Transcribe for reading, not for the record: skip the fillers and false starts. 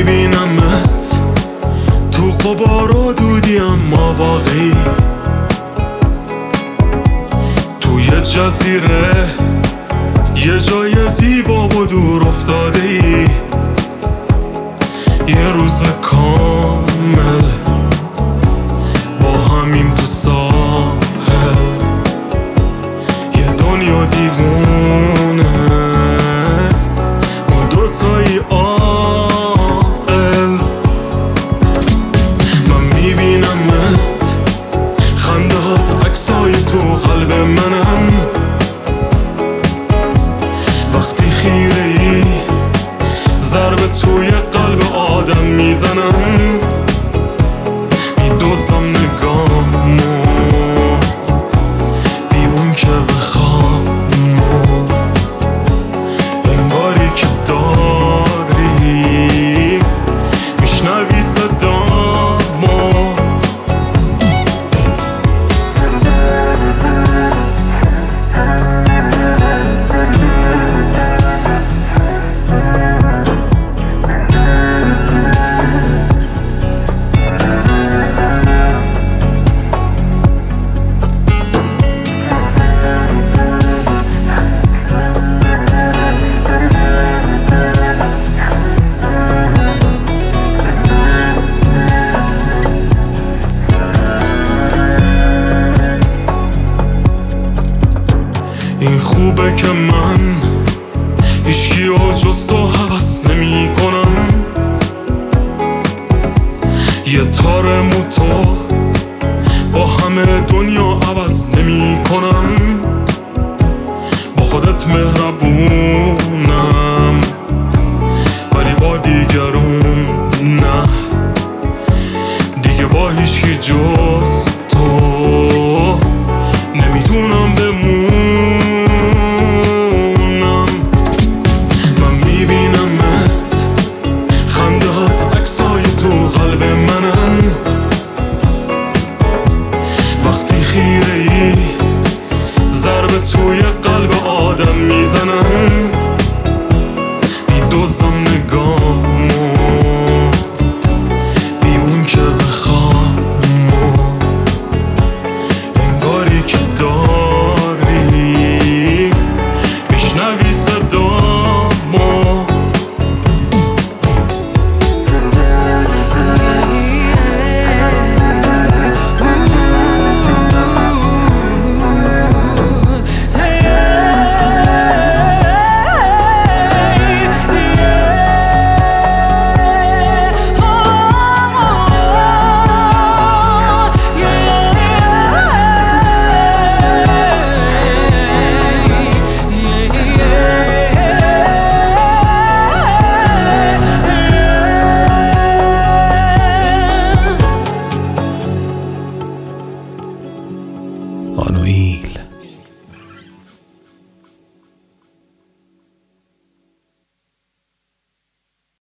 میبینمت تو غبار و دودی اما واقعی، توی جزیره یه جای زیبا و دور افتاده ای. یه روز کامل با همیم تو ساحل، یه دنیا دیوونه اون دوتایی عاقل. من میبینمت خنده هات عکسای تو قلب منن، وقتی خیره ای ضربه توی قلب آدم میزنن. میدزدم نگامو بی اون که بخوام، انگاری که داری میشنوی صدامو. این خوبه که من هیچکی و جز تو هوس نمی کنم. یه تار موتو با همه دنیا عوض نمی کنم. با خودت مهربونم ولی با دیگرون نه، دیگه با هیچکی جز تو نمیتونم بمونم. قلب منن وقتی خیره ای ضربه توی قلب آدم میزنن. میدزدم نگامو بی اون که بخوام، انگاری که داری میشنوی صدامو. آنوئیل